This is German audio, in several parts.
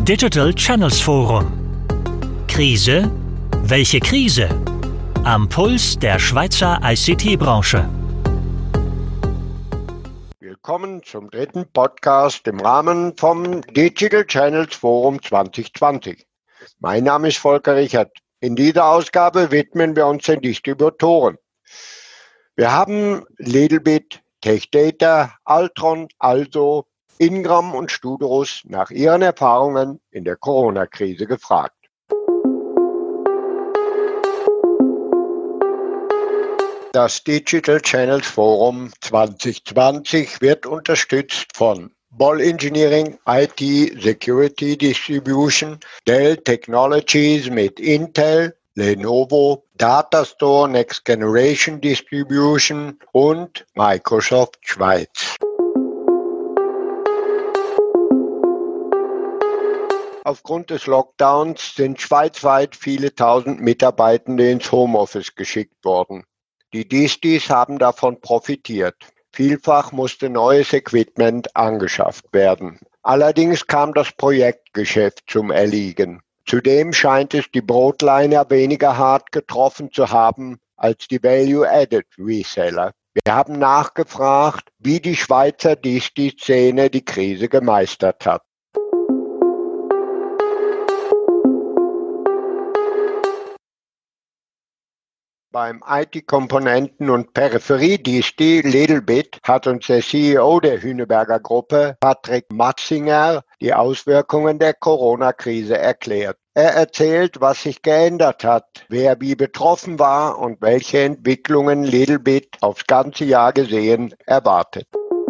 Digital Channels Forum. Krise? Welche Krise? Am Puls der Schweizer ICT-Branche. Willkommen zum dritten Podcast im Rahmen vom Digital Channels Forum 2020. Mein Name ist Volker Richert. In dieser Ausgabe widmen wir uns den Distributoren. Wir haben Lidlbit, TechData, Altron, Also, Ingram und Studerus nach ihren Erfahrungen in der Corona-Krise gefragt. Das Digital Channels Forum 2020 wird unterstützt von Ball Engineering, IT Security Distribution, Dell Technologies mit Intel, Lenovo, Datastore Next Generation Distribution und Microsoft Schweiz. Aufgrund des Lockdowns sind schweizweit viele tausend Mitarbeitende ins Homeoffice geschickt worden. Die Distis haben davon profitiert. Vielfach musste neues Equipment angeschafft werden. Allerdings kam das Projektgeschäft zum Erliegen. Zudem scheint es die Broadliner weniger hart getroffen zu haben als die Value-Added Reseller. Wir haben nachgefragt, wie die Schweizer Disti-Szene die Krise gemeistert hat. Beim IT-Komponenten- und Peripherie-Disti Lidlbit hat uns der CEO der Hüneberger Gruppe, Patrick Matzinger, die Auswirkungen der Corona-Krise erklärt. Er erzählt, was sich geändert hat, wer wie betroffen war und welche Entwicklungen Lidlbit aufs ganze Jahr gesehen erwartet.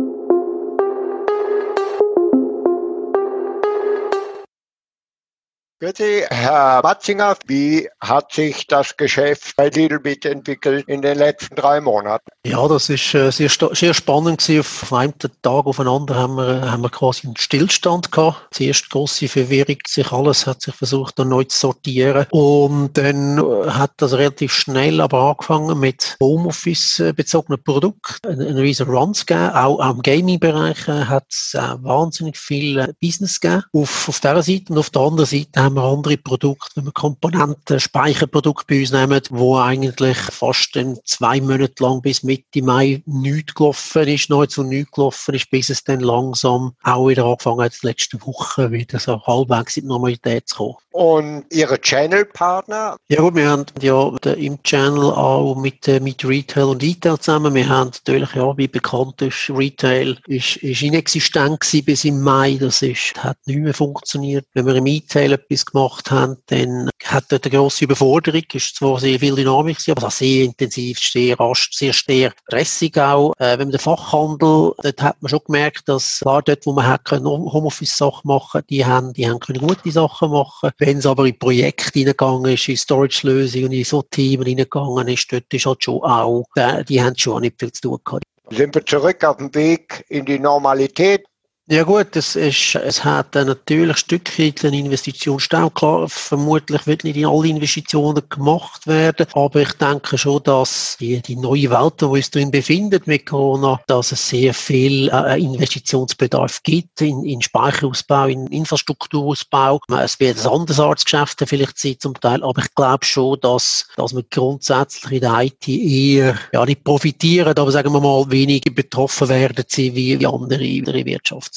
Grüezi, Herr Matzinger, wie hat sich das Geschäft bei Lidlbit entwickelt in den letzten 3 Monaten? Ja, das ist sehr spannend gewesen. Auf einem Tag aufeinander haben wir quasi einen Stillstand gehabt. Zuerst grosse Verwirrung, alles hat sich versucht, dann neu zu sortieren. Und dann hat das relativ schnell aber angefangen mit Homeoffice-bezogenen Produkten. Einen riesen Run zu geben. Auch im Gaming-Bereich hat es wahnsinnig viel Business gegeben. Auf dieser Seite und auf der anderen Seite haben wir andere Produkte, wenn wir Komponenten, Speicherprodukte bei uns nehmen, wo eigentlich fast 2 Monate lang bis Mitte Mai nichts gelaufen ist, nahezu nichts gelaufen ist, bis es dann langsam auch wieder angefangen hat, die letzten Wochen wieder so halbwegs in die Normalität zu kommen. Und Ihre Channel-Partner? Ja gut, wir haben ja im Channel auch mit Retail und Retail zusammen. Wir haben natürlich, ja, wie bekannt ist, Retail ist inexistent gewesen bis im Mai. Hat nicht mehr funktioniert. Wenn wir im Retail etwas gemacht haben, dann hat dort eine grosse Überforderung. Ist zwar sehr viel Dynamik, aber das sehr intensiv, sehr rasch, sehr stressig auch. Wenn man den Fachhandel, dort hat man schon gemerkt, dass klar, dort, wo man hat können Homeoffice-Sachen machen, die haben können gute Sachen machen. Wenn es aber in Projekte hineingegangen ist, in Storage-Lösungen, in so Themen hineingegangen ist, dort ist halt schon auch, die haben schon nicht viel zu tun gehabt. Sind wir zurück auf dem Weg in die Normalität? Ja gut, es hat natürlich ein Stückchen einen Investitionsstau. Klar, vermutlich wird nicht in alle Investitionen gemacht werden, aber ich denke schon, dass die neue Welt, wo wir uns drin befinden mit Corona, dass es sehr viel Investitionsbedarf gibt in Speicherausbau, in Infrastrukturausbau. Es wird ein anderes Arztgeschäft vielleicht sein zum Teil, aber ich glaube schon, dass wir grundsätzlich in der IT eher nicht profitieren, aber sagen wir mal weniger betroffen werden wie andere Wirtschaftsbereiche.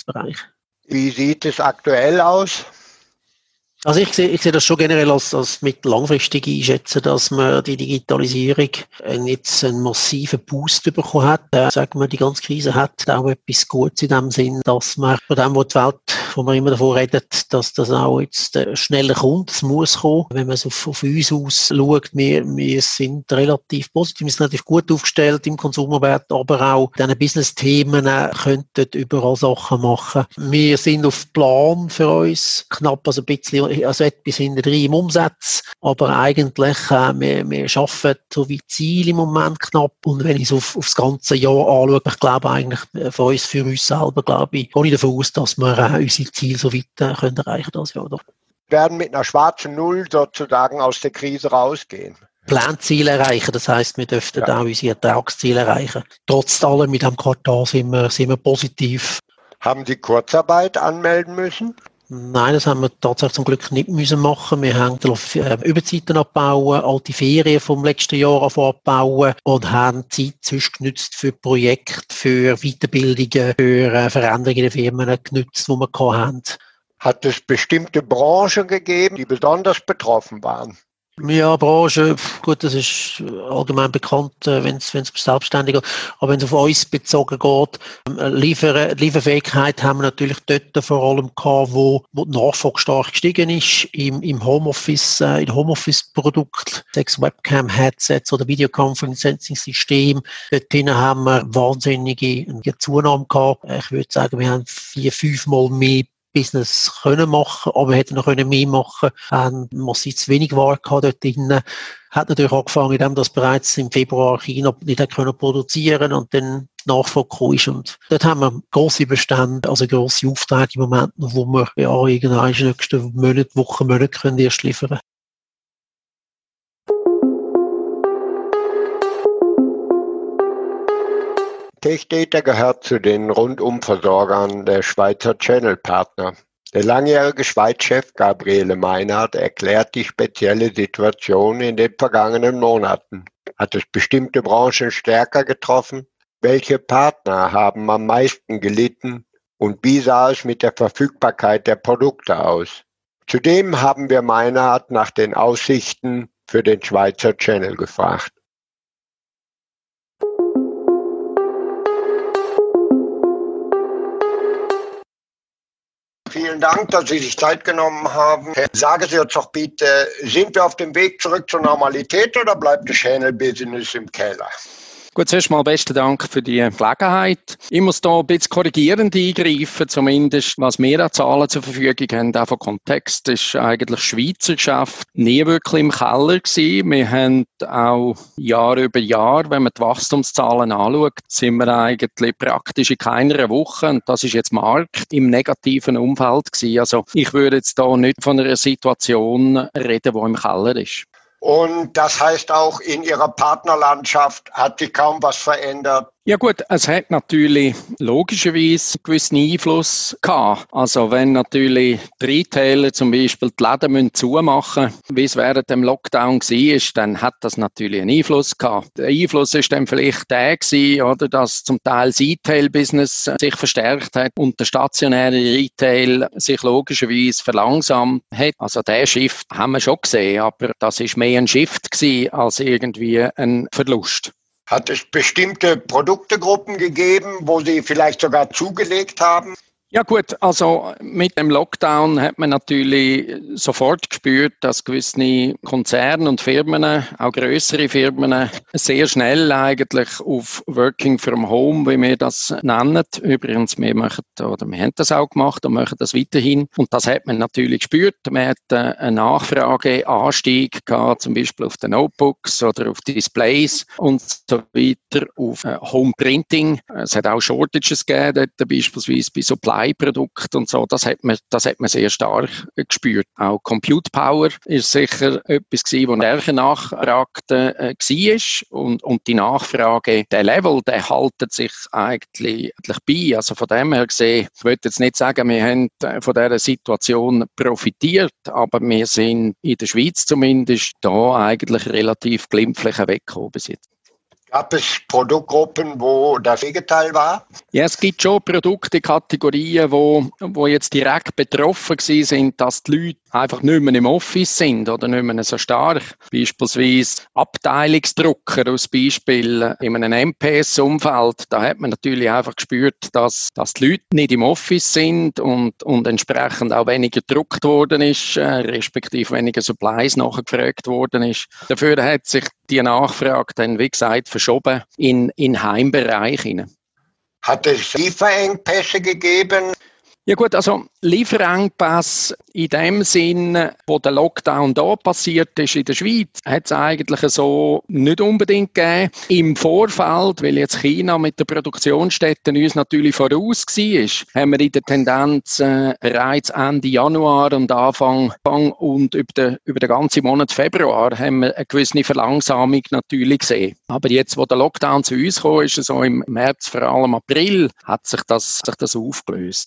Wie sieht es aktuell aus? Also ich sehe das schon generell als mittellangfristig einschätzen, dass man die Digitalisierung jetzt einen massiven Boost bekommen hat. Sagen wir, die ganze Krise hat auch etwas Gutes in dem Sinn, dass man von dem, wo die Welt, wo man immer davon redet, dass das auch jetzt schneller kommt, es muss kommen. Wenn man es auf uns aus schaut, wir sind relativ positiv, wir sind relativ gut aufgestellt im Konsumerwert, aber auch diese Business-Themen könnten überall Sachen machen. Wir sind auf Plan für uns, knapp also ein bisschen, also etwas hinterher im Umsatz, aber eigentlich, wir schaffen so wie Ziel im Moment knapp, und wenn ich es aufs ganze Jahr anschaue, ich glaube eigentlich für uns selber, glaube ich, gehe ich davon aus, dass wir unsere Ziele so weit können erreichen das Jahr. Wir werden mit einer schwarzen Null sozusagen aus der Krise rausgehen. Planziele erreichen, das heisst, wir dürften auch unsere Ertragsziele erreichen. Trotz allem, mit dem Quartal sind wir positiv. Haben Sie Kurzarbeit anmelden müssen? Nein, das haben wir tatsächlich zum Glück nicht müssen machen. Wir haben Überzeiten abbauen, alte Ferien vom letzten Jahr abbauen und haben Zeit sonst genützt für Projekte, für Weiterbildungen, für Veränderungen in den Firmen genützt, die wir hatten. Hat es bestimmte Branchen gegeben, die besonders betroffen waren? Ja, Branche, gut, das ist allgemein bekannt, wenn es selbstständig geht. Aber wenn es auf uns bezogen geht, Lieferfähigkeit haben wir natürlich dort vor allem gehabt, wo die Nachfrage stark gestiegen ist, im Homeoffice, in Homeoffice-Produkt, 6 Webcam-Headsets oder Videoconferencing-System. Dort haben wir wahnsinnige Zunahme gehabt. Ich würde sagen, wir haben 4-5 Mal mehr Business können machen, aber wir hätten noch mehr machen können. Massiv zu wenig Ware gehabt dort drinnen. Hat natürlich angefangen, indem das bereits im Februar China nicht hat können produzieren und dann die Nachfrage gekommen ist. Und dort haben wir grosse Bestände, also grosse Aufträge im Moment noch, wo wir irgendwann in den nächsten Monaten können erst liefern. Techdata gehört zu den Rundumversorgern der Schweizer Channel-Partner. Der langjährige Schweiz-Chef Gabriele Meinhardt erklärt die spezielle Situation in den vergangenen Monaten. Hat es bestimmte Branchen stärker getroffen? Welche Partner haben am meisten gelitten? Und wie sah es mit der Verfügbarkeit der Produkte aus? Zudem haben wir Meinhardt nach den Aussichten für den Schweizer Channel gefragt. Vielen Dank, dass Sie sich Zeit genommen haben. Sagen Sie uns doch bitte, sind wir auf dem Weg zurück zur Normalität oder bleibt das Channel-Business im Keller? Gut, zuerst mal besten Dank für die Gelegenheit. Ich muss da ein bisschen korrigierend eingreifen, zumindest was wir an Zahlen zur Verfügung haben. Auch von Kontext ist eigentlich Schweizer Geschäft nie wirklich im Keller gewesen. Wir haben auch Jahr über Jahr, wenn man die Wachstumszahlen anschaut, sind wir eigentlich praktisch in keiner Woche, und das ist jetzt Markt, im negativen Umfeld gewesen. Also ich würde jetzt da nicht von einer Situation reden, die im Keller ist. Und das heißt auch, in Ihrer Partnerlandschaft hat sich kaum was verändert. Ja gut, es hat natürlich logischerweise einen gewissen Einfluss gehabt. Also wenn natürlich die Retailer zum Beispiel die Läden zumachen müssen, wie es während dem Lockdown war, dann hat das natürlich einen Einfluss gehabt. Der Einfluss ist dann vielleicht der gewesen, oder, dass zum Teil das Retail-Business sich verstärkt hat und der stationäre Retail sich logischerweise verlangsamt hat. Also den Shift haben wir schon gesehen, aber das ist mehr ein Shift gewesen als irgendwie ein Verlust. Hat es bestimmte Produktegruppen gegeben, wo Sie vielleicht sogar zugelegt haben? Ja gut, also mit dem Lockdown hat man natürlich sofort gespürt, dass gewisse Konzerne und Firmen, auch grössere Firmen, sehr schnell eigentlich auf Working from Home, wie wir das nennen. Übrigens, wir haben das auch gemacht und machen das weiterhin. Und das hat man natürlich gespürt. Man hat einen Nachfrageanstieg gehabt, zum Beispiel auf den Notebooks oder auf Displays und so weiter, auf Home Printing. Es hat auch Shortages gegeben, beispielsweise bei Supply-Produkten und so. Das hat man sehr stark gespürt. Auch Compute Power ist sicher etwas gewesen, das stärker nachfragte war. Und die Nachfrage, der Level, der haltet sich eigentlich bei. Also von dem her gesehen, ich würde jetzt nicht sagen, wir haben von dieser Situation profitiert, aber wir sind in der Schweiz zumindest da eigentlich relativ glimpflich weggekommen bis jetzt. Gab es Produktgruppen, wo das Gegenteil war? Ja, es gibt schon Produktkategorien, wo jetzt direkt betroffen sind, dass die Leute einfach nicht mehr im Office sind oder nicht mehr so stark. Beispielsweise Abteilungsdrucker als Beispiel in einem MPS-Umfeld. Da hat man natürlich einfach gespürt, dass die Leute nicht im Office sind und entsprechend auch weniger gedruckt worden ist, respektive weniger Supplies nachgefragt worden ist. Dafür hat sich die Nachfrage dann, wie gesagt, verschoben in Heimbereich hinein. Hat es Lieferengpässe gegeben? Ja gut, also Lieferengpässe in dem Sinn, wo der Lockdown da passiert ist in der Schweiz, hat es eigentlich so nicht unbedingt gegeben. Im Vorfeld, weil jetzt China mit der Produktionsstätten uns natürlich voraus war, haben wir in der Tendenz bereits Ende Januar und Anfang und über den ganzen Monat Februar haben wir eine gewisse Verlangsamung natürlich gesehen. Aber jetzt, wo der Lockdown zu uns kam, ist so im März, vor allem April, hat sich das aufgelöst. Eher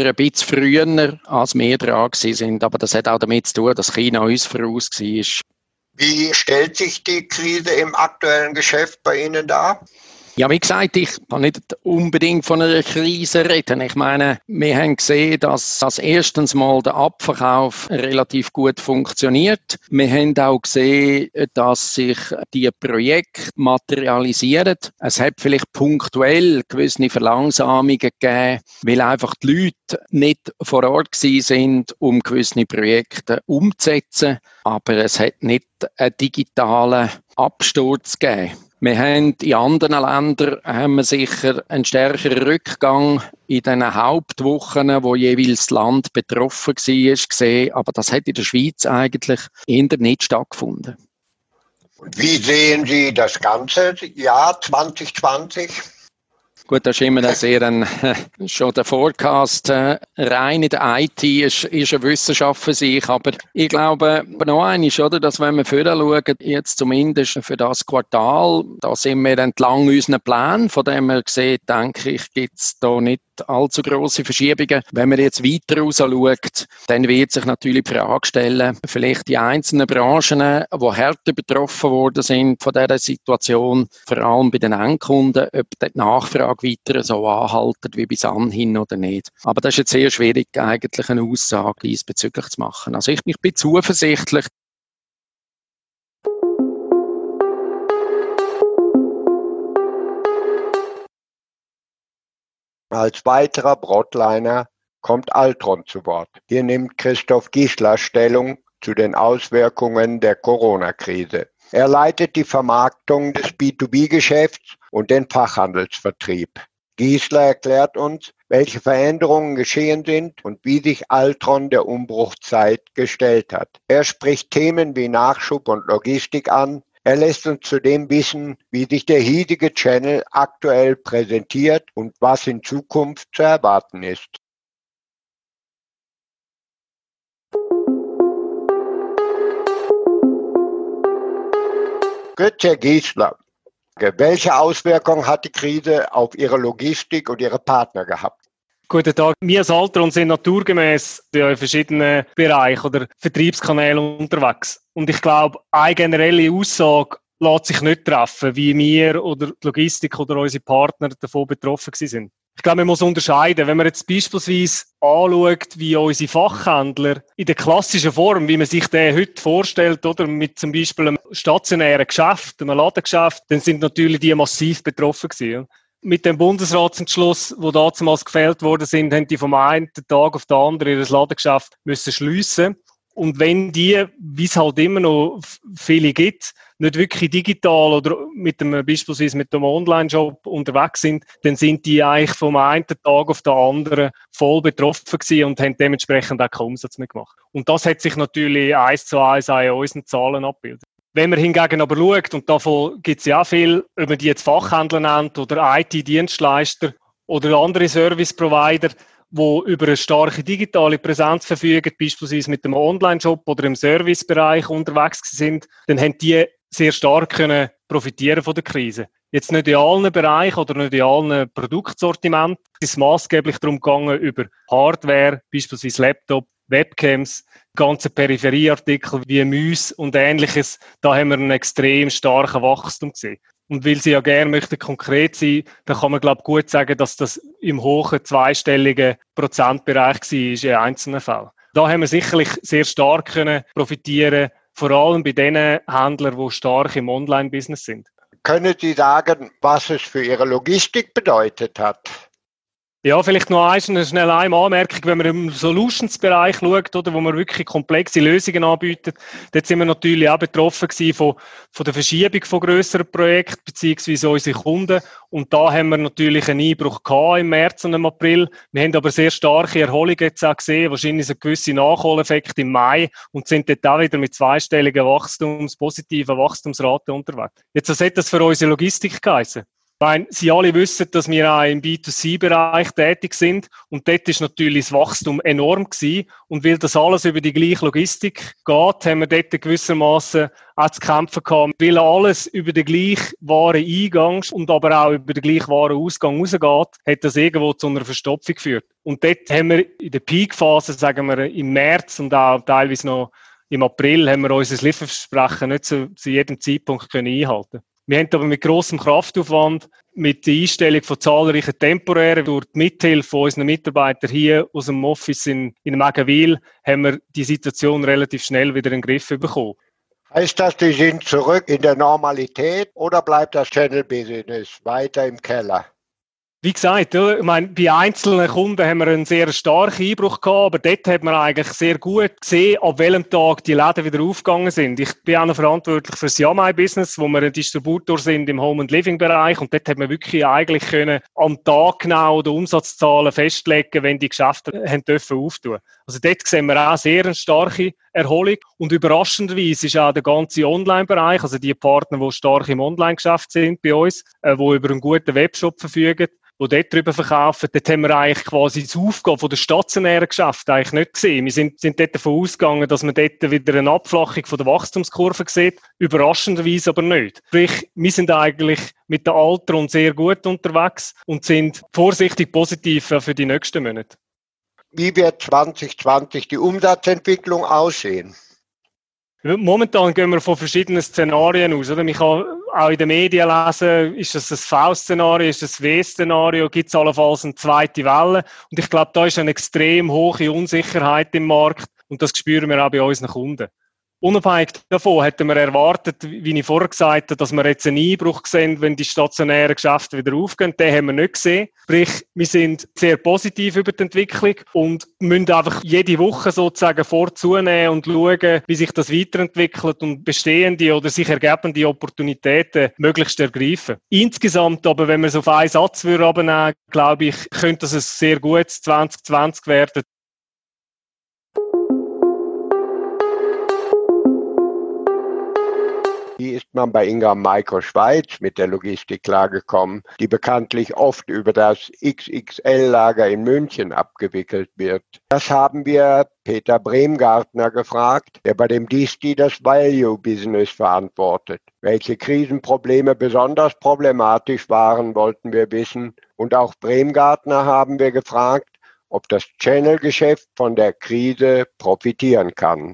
ein bisschen früher, als wir dran sind. Aber das hat auch damit zu tun, dass China uns voraus war. Wie stellt sich die Krise im aktuellen Geschäft bei Ihnen dar? Ja, wie gesagt, ich kann nicht unbedingt von einer Krise reden. Ich meine, wir haben gesehen, dass erstens mal der Abverkauf relativ gut funktioniert. Wir haben auch gesehen, dass sich die Projekte materialisieren. Es hat vielleicht punktuell gewisse Verlangsamungen gegeben, weil einfach die Leute nicht vor Ort gewesen sind, um gewisse Projekte umzusetzen. Aber es hat nicht einen digitalen Absturz gegeben. Wir haben in anderen Ländern sicher einen stärkeren Rückgang in den Hauptwochen, wo jeweils das Land betroffen war, gesehen. Aber das hat in der Schweiz eigentlich eher nicht stattgefunden. Und wie sehen Sie das ganze Jahr 2020? Gut, das ist immer schon der Forecast rein in der IT ist eine Wissenschaft für sich, aber ich glaube noch einmal, oder, dass wenn wir vorher schauen, jetzt zumindest für das Quartal, da sind wir entlang unseren Plänen, von dem wir sehen, denke ich, gibt es da nicht allzu grosse Verschiebungen. Wenn man jetzt weiter raus schaut, dann wird sich natürlich die Frage stellen, vielleicht die einzelnen Branchen, die härter betroffen worden sind von dieser Situation, vor allem bei den Endkunden, ob die Nachfrage weiter so anhalten wie bis anhin oder nicht. Aber das ist jetzt sehr schwierig, eigentlich eine Aussage diesbezüglich zu machen. Also ich bin zuversichtlich. Als weiterer Broadliner kommt Altron zu Wort. Hier nimmt Christoph Giesler Stellung zu den Auswirkungen der Corona-Krise. Er leitet die Vermarktung des B2B-Geschäfts und den Fachhandelsvertrieb. Giesler erklärt uns, welche Veränderungen geschehen sind und wie sich Altron der Umbruchzeit gestellt hat. Er spricht Themen wie Nachschub und Logistik an. Er lässt uns zudem wissen, wie sich der hiesige Channel aktuell präsentiert und was in Zukunft zu erwarten ist. Grüezi, Herr Giesler. Welche Auswirkungen hat die Krise auf Ihre Logistik und Ihre Partner gehabt? Guten Tag. Wir als Altron sind naturgemäß in verschiedenen Bereichen oder Vertriebskanälen unterwegs. Und ich glaube, eine generelle Aussage lässt sich nicht treffen, wie wir oder die Logistik oder unsere Partner davon betroffen sind. Ich glaube, man muss unterscheiden. Wenn man jetzt beispielsweise anschaut, wie unsere Fachhändler in der klassischen Form, wie man sich den heute vorstellt, oder mit zum Beispiel einem stationären Geschäft, einem Ladengeschäft, dann sind natürlich die massiv betroffen gewesen. Mit dem Bundesratsentschluss, der damals gefällt worden sind, haben die vom einen Tag auf den anderen ihr Ladengeschäft müssen schliessen. Und wenn die, wie es halt immer noch viele gibt, nicht wirklich digital oder beispielsweise mit dem Online-Shop unterwegs sind, dann sind die eigentlich vom einen Tag auf den anderen voll betroffen gewesen und haben dementsprechend auch keinen Umsatz mehr gemacht. Und das hat sich natürlich 1:1 auch in unseren Zahlen abgebildet. Wenn man hingegen aber schaut, und davon gibt es ja auch viel, ob man die jetzt Fachhändler nennt oder IT-Dienstleister oder andere Service-Provider, die über eine starke digitale Präsenz verfügen, beispielsweise mit dem Online-Shop oder im Servicebereich unterwegs sind, dann haben die sehr stark können profitieren von der Krise. Jetzt nicht in allen Bereichen oder nicht in allen Produktsortimenten. Es ist maßgeblich darum gegangen, über Hardware, beispielsweise Laptop, Webcams, ganze Peripherieartikel wie Mäuse und Ähnliches. Da haben wir einen extrem starken Wachstum gesehen. Und weil Sie ja gerne möchten konkret sein, dann kann man, glaube ich, gut sagen, dass das im hohen zweistelligen Prozentbereich war in einzelnen Fällen. Da haben wir sicherlich sehr stark können profitieren, vor allem bei den Händlern, die stark im Online-Business sind. Können Sie sagen, was es für Ihre Logistik bedeutet hat? Ja, vielleicht noch eine schnelle Anmerkung, wenn man im Solutions-Bereich schaut, oder, wo man wirklich komplexe Lösungen anbietet, dort sind wir natürlich auch betroffen gewesen von der Verschiebung von grösseren Projekten, beziehungsweise unsere Kunden. Und da haben wir natürlich einen Einbruch gehabt im März und im April. Wir haben aber sehr starke Erholung jetzt auch gesehen, wahrscheinlich so gewisse Nachholeffekte im Mai und sind dort auch wieder mit zweistelligen positiven Wachstumsraten unterwegs. Jetzt, was hat das für unsere Logistik geheißen? Sie alle wissen, dass wir auch im B2C-Bereich tätig sind und dort ist natürlich das Wachstum enorm gewesen. Und weil das alles über die gleiche Logistik geht, haben wir dort gewissermaßen auch zu kämpfen gehabt. Weil alles über den gleichen Wareneingang und aber auch über den gleichen Warenausgang rausgeht, hat das irgendwo zu einer Verstopfung geführt. Und dort haben wir in der Peak-Phase, sagen wir im März und auch teilweise noch im April, haben wir unser Lieferversprechen nicht zu jedem Zeitpunkt einhalten können. Wir haben aber mit grossem Kraftaufwand, mit der Einstellung von zahlreichen Temporären, durch die Mithilfe von unseren Mitarbeitern hier aus dem Office in Mägenwil, haben wir die Situation relativ schnell wieder in den Griff bekommen. Heißt das, die sind zurück in der Normalität oder bleibt das Channel-Business weiter im Keller? Wie gesagt, ich meine, bei einzelnen Kunden haben wir einen sehr starken Einbruch gehabt, aber dort hat man eigentlich sehr gut gesehen, ab welchem Tag die Läden wieder aufgegangen sind. Ich bin auch noch verantwortlich für das Yamai-Business, wo wir ein Distributor sind im Home- und Living-Bereich und dort hat man wirklich eigentlich können am Tag genau die Umsatzzahlen festlegen, wenn die Geschäfte haben dürfen auftun. Also dort sehen wir auch sehr eine starke Erholung und überraschenderweise ist auch der ganze Online-Bereich, also die Partner, die stark im Online-Geschäft sind bei uns, die über einen guten Webshop verfügen, die dort drüber verkaufen, dort haben wir eigentlich quasi das Aufgehen von der stationären Geschäfte eigentlich nicht gesehen. Wir sind dort davon ausgegangen, dass man dort wieder eine Abflachung von der Wachstumskurve sieht, überraschenderweise aber nicht. Sprich, wir sind eigentlich mit der Altron sehr gut unterwegs und sind vorsichtig positiv für die nächsten Monate. Wie wird 2020 die Umsatzentwicklung aussehen? Momentan gehen wir von verschiedenen Szenarien aus. Oder? Man kann auch in den Medien lesen, ist das ein V-Szenario, ist das ein W-Szenario, gibt es allenfalls eine zweite Welle. Und ich glaube, da ist eine extrem hohe Unsicherheit im Markt und das spüren wir auch bei unseren Kunden. Unabhängig davon hätten wir erwartet, wie ich vorher gesagt habe, dass wir jetzt einen Einbruch sehen, wenn die stationären Geschäfte wieder aufgehen. Den haben wir nicht gesehen. Sprich, wir sind sehr positiv über die Entwicklung und müssen einfach jede Woche sozusagen vorzunehmen und schauen, wie sich das weiterentwickelt und bestehende oder sich ergebende Opportunitäten möglichst ergreifen. Insgesamt aber, wenn wir es auf einen Satz abnehmen, glaube ich, könnte das ein sehr gutes 2020 werden. Wie ist man bei Ingram Micro Schweiz mit der Logistik klargekommen, die bekanntlich oft über das XXL-Lager in München abgewickelt wird? Das haben wir Peter Bremgartner gefragt, der bei dem Disti das Value-Business verantwortet. Welche Krisenprobleme besonders problematisch waren, wollten wir wissen. Und auch Bremgartner haben wir gefragt, ob das Channel-Geschäft von der Krise profitieren kann.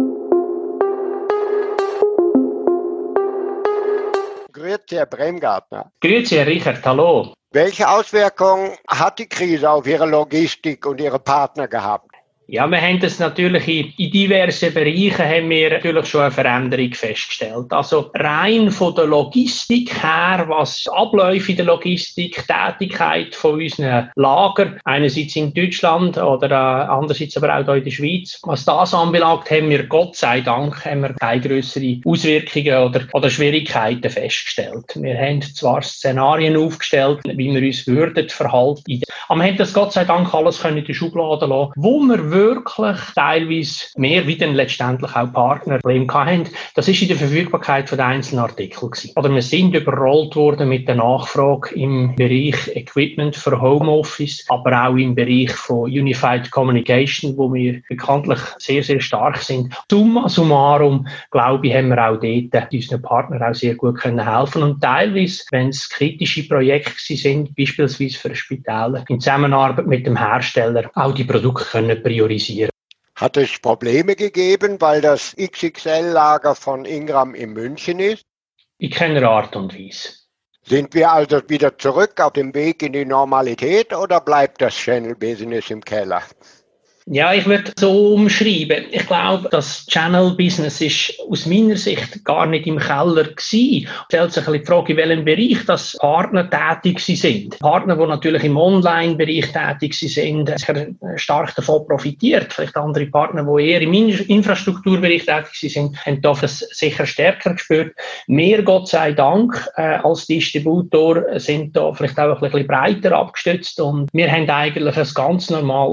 Grüezi, Herr Bremgartner. Grüezi, Herr Richard, hallo. Welche Auswirkungen hat die Krise auf Ihre Logistik und Ihre Partner gehabt? Ja, wir haben das natürlich in diversen Bereichen haben wir natürlich schon eine Veränderung festgestellt. Also rein von der Logistik her, was Abläufe in der Logistik, Tätigkeit von unseren Lager, einerseits in Deutschland oder andererseits aber auch hier in der Schweiz. Was das anbelangt, haben wir Gott sei Dank keine grösseren Auswirkungen oder Schwierigkeiten festgestellt. Wir haben zwar Szenarien aufgestellt, wie wir uns würden verhalten, aber wir haben das Gott sei Dank alles in die Schublade lassen, wo wir wirklich teilweise mehr wie dann letztendlich auch Partnerprobleme hatten. Das ist in der Verfügbarkeit der einzelnen Artikel gewesen. Oder wir sind überrollt worden mit der Nachfrage im Bereich Equipment für Homeoffice, aber auch im Bereich von Unified Communication, wo wir bekanntlich sehr, sehr stark sind. Summa summarum, glaube ich, haben wir auch dort unseren Partnern auch sehr gut helfen können. Und teilweise, wenn es kritische Projekte sind, beispielsweise für Spitäler, in Zusammenarbeit mit dem Hersteller, auch die Produkte können priorisieren. Hat es Probleme gegeben, weil das XXL-Lager von Ingram in München ist? In keiner Art und Weise. Sind wir also wieder zurück auf dem Weg in die Normalität oder bleibt das Channel-Business im Keller? Ja, ich würde so umschreiben. Ich glaube, das Channel-Business ist aus meiner Sicht gar nicht im Keller gewesen. Es stellt sich ein bisschen die Frage, in welchem Bereich das Partner tätig sind. Partner, die natürlich im Online-Bereich tätig sind, stark davon profitiert. Vielleicht andere Partner, die eher im Infrastrukturbereich tätig sind, haben das sicher stärker gespürt. Wir, Gott sei Dank, als Distributor sind da vielleicht auch ein bisschen breiter abgestützt und wir haben eigentlich ein ganz normales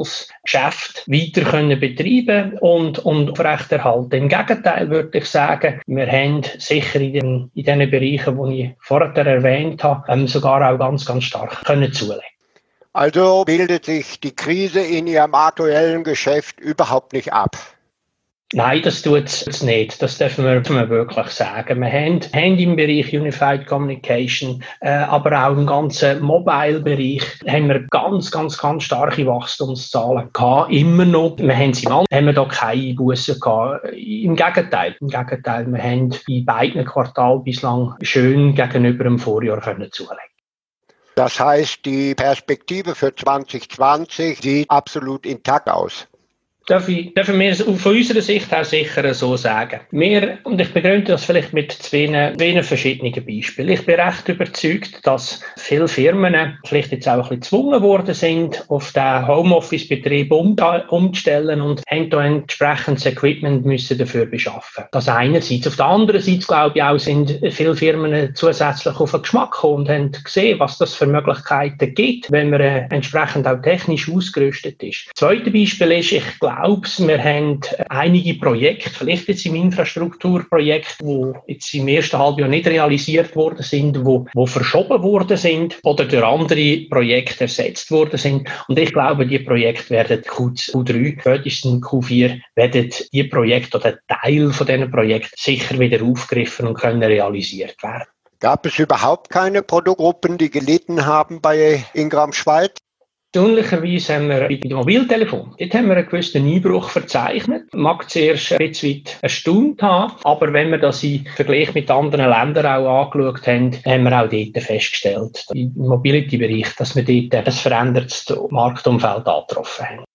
Geschäft weiter können betreiben und aufrechterhalten. Im Gegenteil würde ich sagen, wir haben sicher in den Bereichen, die ich vorher erwähnt habe, sogar auch ganz, ganz stark können zulegen. Also bildet sich die Krise in Ihrem aktuellen Geschäft überhaupt nicht ab? Nein, das tut es nicht. Das dürfen wir wirklich sagen. Wir haben im Bereich Unified Communication, aber auch im ganzen Mobile-Bereich haben wir ganz, ganz, ganz starke Wachstumszahlen gehabt. Immer noch. Wir haben sie mal, haben wir da keine Einbussen gehabt. Im Gegenteil. Wir haben in beiden Quartalen bislang schön gegenüber dem Vorjahr können zulegen. Das heißt, die Perspektive für 2020 sieht absolut intakt aus. Dürfen wir von unserer Sicht auch sicher so sagen. Und ich begründe das vielleicht mit zwei verschiedenen Beispielen. Ich bin recht überzeugt, dass viele Firmen vielleicht jetzt auch ein bisschen gezwungen worden sind, auf den Homeoffice-Betrieb umzustellen und haben da entsprechendes Equipment müssen dafür beschaffen. Das einerseits. Auf der anderen Seite, glaube ich, auch sind viele Firmen zusätzlich auf den Geschmack gekommen und haben gesehen, was das für Möglichkeiten gibt, wenn man entsprechend auch technisch ausgerüstet ist. Das zweite Beispiel ist, ich glaube, wir haben einige Projekte, vielleicht jetzt im Infrastrukturprojekt, die jetzt im ersten Halbjahr nicht realisiert worden sind, die verschoben worden sind oder durch andere Projekte ersetzt worden sind. Und ich glaube, die Projekte werden Q3, spätestens Q4, werden die Projekte oder Teil von diesen Projekten sicher wieder aufgegriffen und können realisiert werden. Gab es überhaupt keine Produktgruppen, die gelitten haben bei Ingram Schweiz? Erstaunlicherweise haben wir bei dem Mobiltelefon, dort haben wir einen gewissen Einbruch verzeichnet. Mag zuerst ein bisschen weit erstaunt haben, aber wenn wir das im Vergleich mit anderen Ländern auch angeschaut haben, haben wir auch dort festgestellt, im Mobility-Bereich, dass wir dort ein verändertes Marktumfeld angetroffen haben.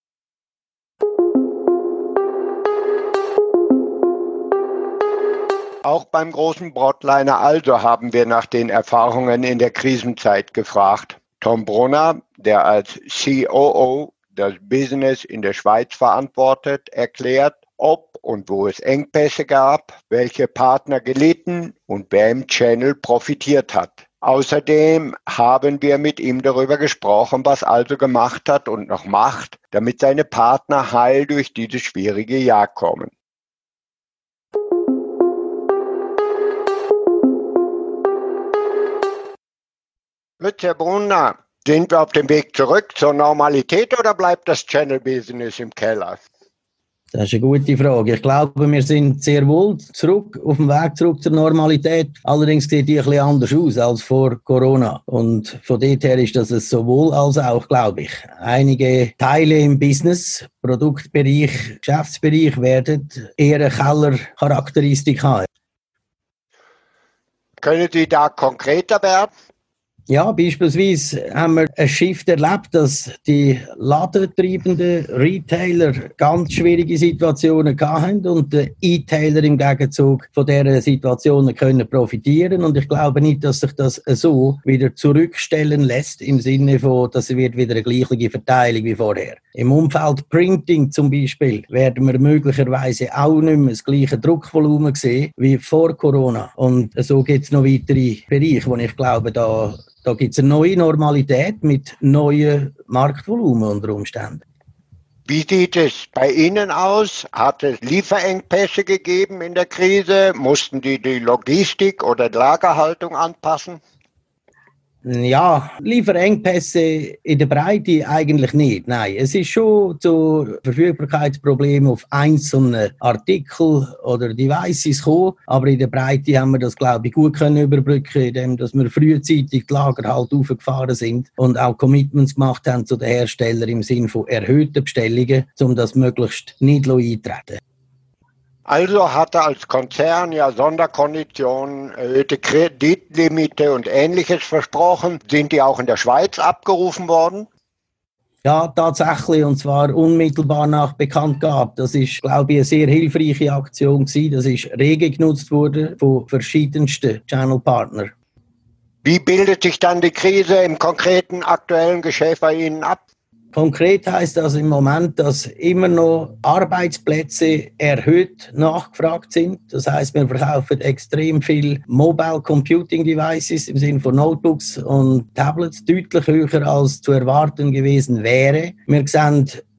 Auch beim großen Broadliner also haben wir nach den Erfahrungen in der Krisenzeit gefragt. Tom Brunner, der als COO das Business in der Schweiz verantwortet, erklärt, ob und wo es Engpässe gab, welche Partner gelitten und wer im Channel profitiert hat. Außerdem haben wir mit ihm darüber gesprochen, was also gemacht hat und noch macht, damit seine Partner heil durch dieses schwierige Jahr kommen. Herr Brunner, sind wir auf dem Weg zurück zur Normalität oder bleibt das Channel-Business im Keller? Das ist eine gute Frage. Ich glaube, wir sind sehr wohl auf dem Weg zurück zur Normalität. Allerdings sieht die ein bisschen anders aus als vor Corona. Und von dort her ist das sowohl als auch, glaube ich. Einige Teile im Business, Produktbereich, Geschäftsbereich werden eher eine Kellercharakteristik haben. Können Sie da konkreter werden? Ja, beispielsweise haben wir einen Shift erlebt, dass die ladentreibenden Retailer ganz schwierige Situationen hatten und die E-Tailer im Gegenzug von dieser Situationen können profitieren. Und ich glaube nicht, dass sich das so wieder zurückstellen lässt, im Sinne von, dass wird wieder eine gleiche Verteilung wie vorher. Im Umfeld Printing zum Beispiel werden wir möglicherweise auch nicht mehr das gleiche Druckvolumen sehen wie vor Corona. Und so gibt es noch weitere Bereiche, wo ich glaube, da gibt es eine neue Normalität mit neuen Marktvolumen unter Umständen. Wie sieht es bei Ihnen aus? Hat es Lieferengpässe gegeben in der Krise? Mussten die Logistik oder die Lagerhaltung anpassen? Ja, Lieferengpässe in der Breite eigentlich nicht. Nein, es ist schon zu Verfügbarkeitsproblemen auf einzelne Artikel oder Devices gekommen, aber in der Breite haben wir das, glaube ich, gut können überbrücken, indem dass wir frühzeitig die Lager halt aufgefahren sind und auch Commitments gemacht haben zu den Herstellern im Sinne von erhöhten Bestellungen, um das möglichst nicht eintreten. Also hat er als Konzern ja Sonderkonditionen, erhöhte Kreditlimite und Ähnliches versprochen. Sind die auch in der Schweiz abgerufen worden? Ja, tatsächlich, und zwar unmittelbar nach Bekanntgabe. Das ist, glaube ich, eine sehr hilfreiche Aktion gewesen. Das ist rege genutzt worden von verschiedensten Channel-Partnern. Wie bildet sich dann die Krise im konkreten aktuellen Geschäft bei Ihnen ab? Konkret heisst das im Moment, dass immer noch Arbeitsplätze erhöht nachgefragt sind. Das heisst, wir verkaufen extrem viel Mobile Computing Devices im Sinne von Notebooks und Tablets, deutlich höher als zu erwarten gewesen wäre. Wir sehen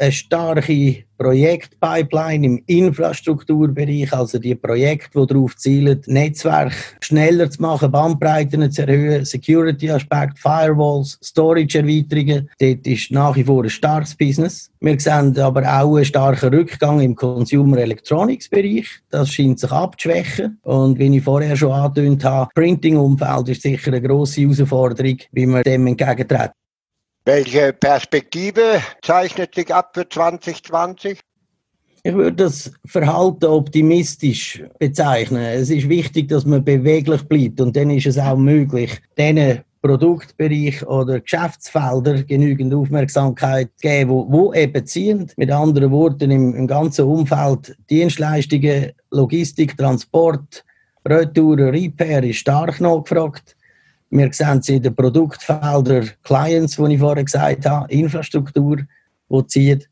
eine starke Projektpipeline im Infrastrukturbereich, also die Projekte, die darauf zielen, Netzwerk schneller zu machen, Bandbreiten zu erhöhen, Security-Aspekt, Firewalls, Storage-Erweiterungen. Dort ist nach wie vor ein starkes Business. Wir sehen aber auch einen starken Rückgang im Consumer-Electronics-Bereich. Das scheint sich abzuschwächen. Und wie ich vorher schon angetönt habe, Printing-Umfeld ist sicher eine grosse Herausforderung, wie wir dem entgegentreten. Welche Perspektive zeichnet sich ab für 2020? Ich würde das Verhalten optimistisch bezeichnen. Es ist wichtig, dass man beweglich bleibt und dann ist es auch möglich, diesen Produktbereich oder Geschäftsfelder genügend Aufmerksamkeit zu geben, wo eben ziehen. Mit anderen Worten, im ganzen Umfeld Dienstleistungen, Logistik, Transport, Retouren, Repair ist stark nachgefragt. Wir sehen es in den Produktfeldern Clients, die ich vorher gesagt habe, Infrastruktur, die zieht.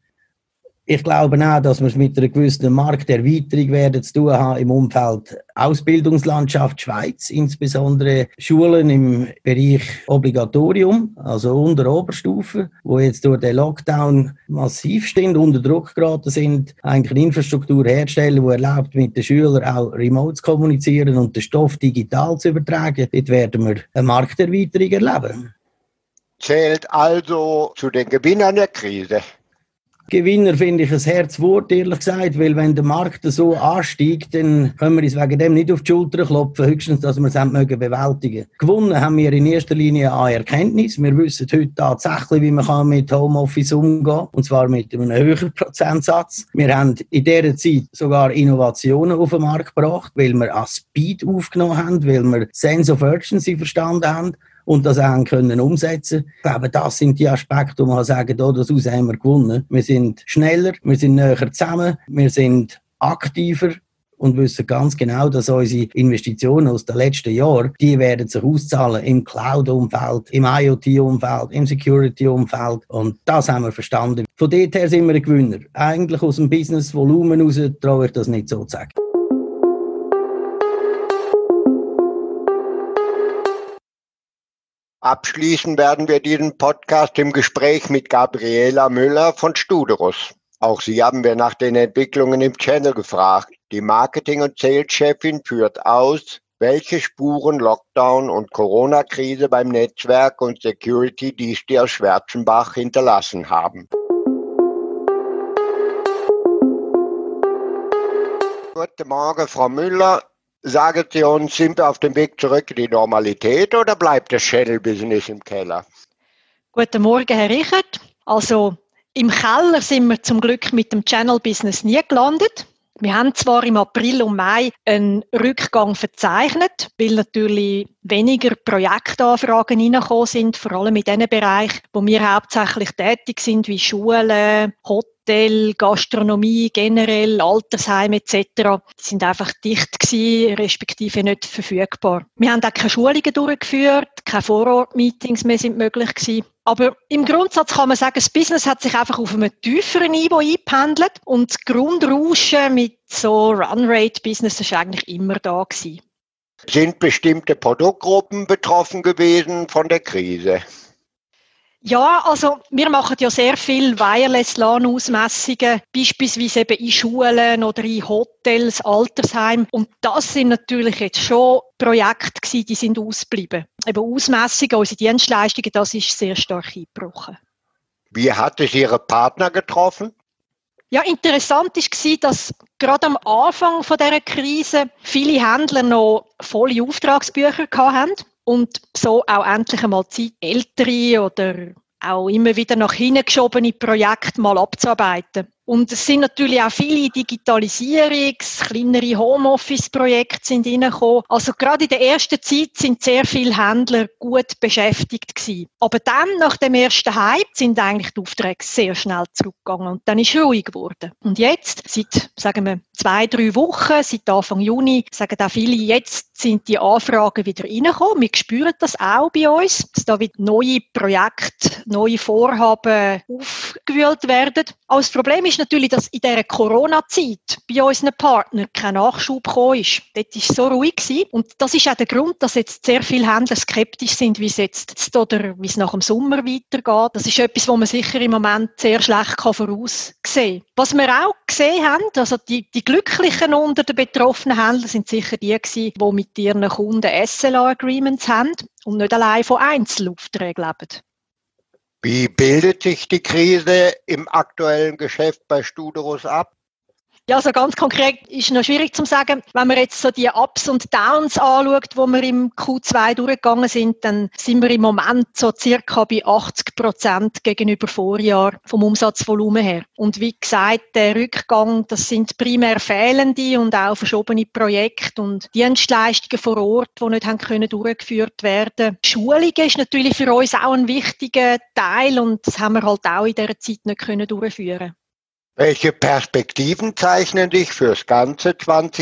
Ich glaube auch, dass wir es mit einer gewissen Markterweiterung werden zu tun haben im Umfeld Ausbildungslandschaft Schweiz, insbesondere Schulen im Bereich Obligatorium, also unter Oberstufe, wo jetzt durch den Lockdown massiv stehen, unter Druck geraten sind, eigentlich eine Infrastruktur herstellen, die erlaubt, mit den Schülern auch remote zu kommunizieren und den Stoff digital zu übertragen. Dort werden wir eine Markterweiterung erleben. Zählt also zu den Gewinnern der Krise? Gewinner finde ich ein Herzwort, ehrlich gesagt, weil wenn der Markt so ansteigt, dann können wir uns wegen dem nicht auf die Schulter klopfen, höchstens, dass wir es bewältigen können. Gewonnen haben wir in erster Linie an Erkenntnis. Wir wissen heute tatsächlich, wie man mit Homeoffice umgehen kann, und zwar mit einem höheren Prozentsatz. Wir haben in dieser Zeit sogar Innovationen auf den Markt gebracht, weil wir an Speed aufgenommen haben, weil wir Sense of Urgency verstanden haben und das auch können umsetzen. Ich glaube, das sind die Aspekte, wo man sagen kann, daraus haben wir gewonnen. Wir sind schneller, wir sind näher zusammen, wir sind aktiver und wissen ganz genau, dass unsere Investitionen aus den letzten Jahren, die werden sich auszahlen im Cloud-Umfeld, im IoT-Umfeld, im Security-Umfeld, und das haben wir verstanden. Von dort her sind wir ein Gewinner. Eigentlich aus dem Business-Volumen heraus traue ich das nicht so zu sagen. Abschließen werden wir diesen Podcast im Gespräch mit Gabriela Müller von Studerus. Auch sie haben wir nach den Entwicklungen im Channel gefragt. Die Marketing- und Sales-Chefin führt aus, welche Spuren Lockdown und Corona-Krise beim Netzwerk und Security-Dienste aus Schwarzenbach hinterlassen haben. Guten Morgen, Frau Müller. Sagen Sie uns, sind wir auf dem Weg zurück in die Normalität oder bleibt das Channel-Business im Keller? Guten Morgen, Herr Richard. Also im Keller sind wir zum Glück mit dem Channel-Business nie gelandet. Wir haben zwar im April und Mai einen Rückgang verzeichnet, weil natürlich weniger Projektanfragen reingekommen sind, vor allem in den Bereichen, wo wir hauptsächlich tätig sind, wie Schulen, Hotel, Gastronomie generell, Altersheime etc. Die sind einfach dicht gewesen, respektive nicht verfügbar. Wir haben auch keine Schulungen durchgeführt, keine Vorort-Meetings mehr sind möglich gewesen. Aber im Grundsatz kann man sagen, das Business hat sich einfach auf einem tieferen Niveau eingependelt und das Grundrauschen mit so Run-Rate-Business ist eigentlich immer da gewesen. Sind bestimmte Produktgruppen betroffen gewesen von der Krise? Ja, also wir machen ja sehr viel Wireless-LAN-Ausmessungen, beispielsweise eben in Schulen oder in Hotels, Altersheim. Und das sind natürlich jetzt schon Projekte gewesen, die sind ausgeblieben. Eben Ausmessungen, unsere Dienstleistungen, das ist sehr stark eingebrochen. Wie hat es Ihre Partner getroffen? Ja, interessant war, dass gerade am Anfang dieser Krise viele Händler noch volle Auftragsbücher hatten. Und so auch endlich einmal Zeit, ältere oder auch immer wieder nach hinten geschobene Projekte mal abzuarbeiten. Und es sind natürlich auch viele kleinere Homeoffice-Projekte sind reingekommen. Also gerade in der ersten Zeit sind sehr viele Händler gut beschäftigt gewesen. Aber dann, nach dem ersten Hype, sind eigentlich die Aufträge sehr schnell zurückgegangen und dann ist es ruhig geworden. Und jetzt, seit, sagen wir, 2-3 Wochen, seit Anfang Juni, sagen auch viele, jetzt sind die Anfragen wieder reingekommen. Wir spüren das auch bei uns, dass da wieder neue Projekte, neue Vorhaben aufgewühlt werden. Aber das Problem ist natürlich, dass in dieser Corona-Zeit bei unseren Partnern kein Nachschub gekommen ist. Dort war es so ruhig gewesen. Und das ist auch der Grund, dass jetzt sehr viele Händler skeptisch sind, wie es jetzt oder wie es nach dem Sommer weitergeht. Das ist etwas, was man sicher im Moment sehr schlecht voraussehen kann. Was wir auch gesehen haben, also die Glücklichen unter den betroffenen Händlern sind sicher die gewesen, die mit ihren Kunden SLA-Agreements haben und nicht allein von Einzelaufträgen leben. Wie bildet sich die Krise im aktuellen Geschäft bei Studerus ab? Ja, also ganz konkret ist noch schwierig zu sagen. Wenn man jetzt so die Ups und Downs anschaut, wo wir im Q2 durchgegangen sind, dann sind wir im Moment so circa bei 80% gegenüber Vorjahr vom Umsatzvolumen her. Und wie gesagt, der Rückgang, das sind primär fehlende und auch verschobene Projekte und Dienstleistungen vor Ort, die nicht haben können durchgeführt werden. Schulungen ist natürlich für uns auch ein wichtiger Teil und das haben wir halt auch in dieser Zeit nicht können durchführen. Welche Perspektiven zeichnen sich fürs ganze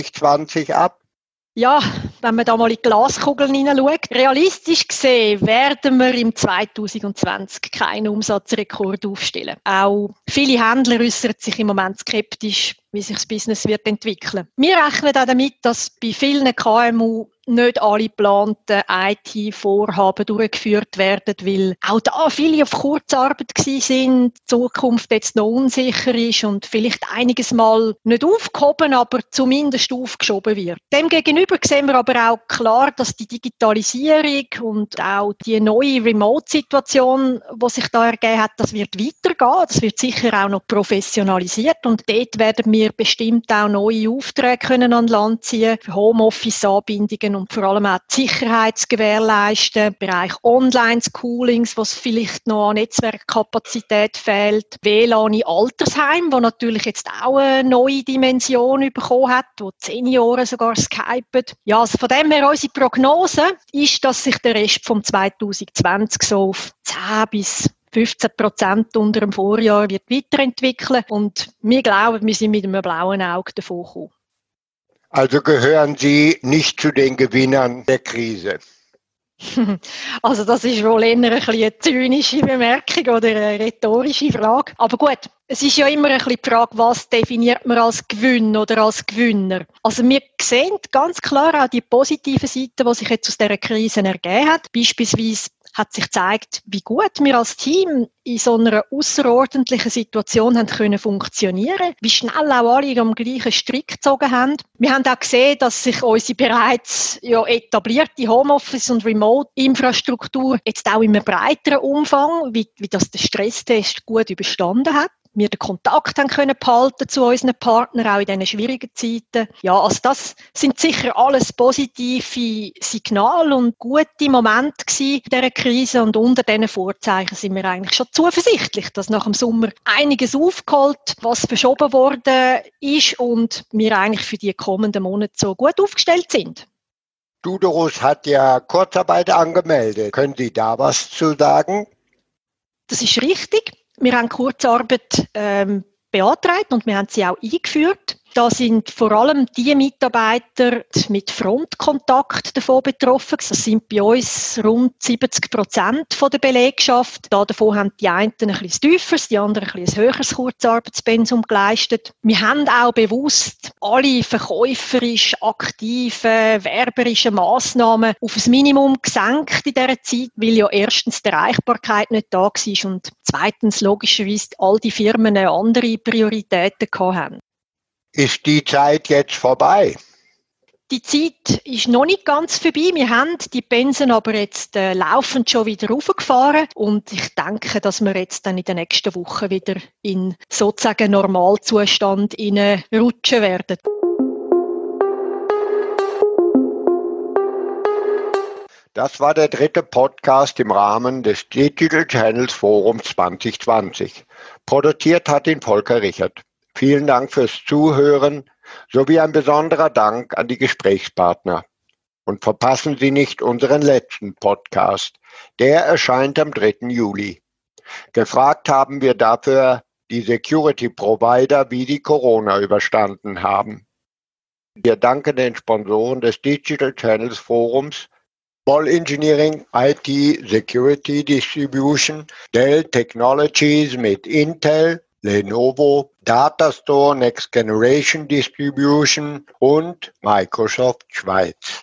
2020 ab? Ja, wenn man da mal in die Glaskugeln hineinschaut, realistisch gesehen werden wir im 2020 keinen Umsatzrekord aufstellen. Auch viele Händler äußern sich im Moment skeptisch, wie sich das Business wird entwickeln. Wir rechnen auch damit, dass bei vielen KMU nicht alle geplanten IT-Vorhaben durchgeführt werden, weil auch da viele auf Kurzarbeit sind, die Zukunft jetzt noch unsicher ist und vielleicht einiges Mal nicht aufgehoben, aber zumindest aufgeschoben wird. Demgegenüber sehen wir aber auch klar, dass die Digitalisierung und auch die neue Remote-Situation, die sich da ergeben hat, das wird weitergehen. Das wird sicher auch noch professionalisiert und dort werden wir bestimmt auch neue Aufträge können an Land ziehen, für Homeoffice-Anbindungen und vor allem auch die Sicherheit zu gewährleisten, im Bereich Online-Schoolings, was vielleicht noch an Netzwerkkapazität fehlt, WLAN in Altersheim, wo natürlich jetzt auch eine neue Dimension bekommen hat, wo die Senioren sogar skypen. Ja, also von dem her, unsere Prognose ist, dass sich der Rest vom 2020 so auf 10 bis 15% unter dem Vorjahr wird weiterentwickeln und wir glauben, wir sind mit einem blauen Auge davon gekommen. Also gehören Sie nicht zu den Gewinnern der Krise? Also das ist wohl eher eine zynische Bemerkung oder eine rhetorische Frage. Aber gut, es ist ja immer ein bisschen die Frage, was definiert man als Gewinn oder als Gewinner. Also wir sehen ganz klar auch die positiven Seiten, die sich jetzt aus dieser Krise ergeben hat. Beispielsweise hat sich gezeigt, wie gut wir als Team in so einer außerordentlichen Situation haben können funktionieren, wie schnell auch alle am gleichen Strick gezogen haben. Wir haben auch gesehen, dass sich unsere bereits etablierte Homeoffice- und Remote-Infrastruktur jetzt auch in einem breiteren Umfang, wie das der Stresstest gut überstanden hat. Wir den Kontakt haben können behalten zu unseren Partnern, auch in diesen schwierigen Zeiten. Ja, also das sind sicher alles positive Signale und gute Momente gewesen in dieser Krise. Und unter diesen Vorzeichen sind wir eigentlich schon zuversichtlich, dass nach dem Sommer einiges aufgeholt, was verschoben worden ist und wir eigentlich für die kommenden Monate so gut aufgestellt sind. Studerus hat ja Kurzarbeit angemeldet. Können Sie da was zu sagen? Das ist richtig. Wir haben Kurzarbeit beantragt und wir haben sie auch eingeführt. Da sind vor allem die Mitarbeiter mit Frontkontakt davon betroffen. Das sind bei uns rund 70% von der Belegschaft. Davon haben die einen ein bisschen tieferes, die anderen ein bisschen höheres Kurzarbeitspensum geleistet. Wir haben auch bewusst alle verkäuferisch aktiven, werberischen Massnahmen auf ein Minimum gesenkt in dieser Zeit, weil ja erstens die Erreichbarkeit nicht da war und zweitens logischerweise all die Firmen andere Prioritäten hatten. Ist die Zeit jetzt vorbei? Die Zeit ist noch nicht ganz vorbei. Wir haben die Pensen aber jetzt laufend schon wieder raufgefahren und ich denke, dass wir jetzt dann in den nächsten Wochen wieder in sozusagen Normalzustand rutschen werden. Das war der 3. Podcast im Rahmen des Digital Channels Forum 2020. Produziert hat ihn Volker Richert. Vielen Dank fürs Zuhören sowie ein besonderer Dank an die Gesprächspartner. Und verpassen Sie nicht unseren letzten Podcast. Der erscheint am 3. Juli. Gefragt haben wir dafür die Security-Provider, wie die Corona überstanden haben. Wir danken den Sponsoren des Digital Channels Forums, Ball Engineering, IT Security Distribution, Dell Technologies mit Intel, Lenovo, Datastore Next Generation Distribution und Microsoft Schweiz.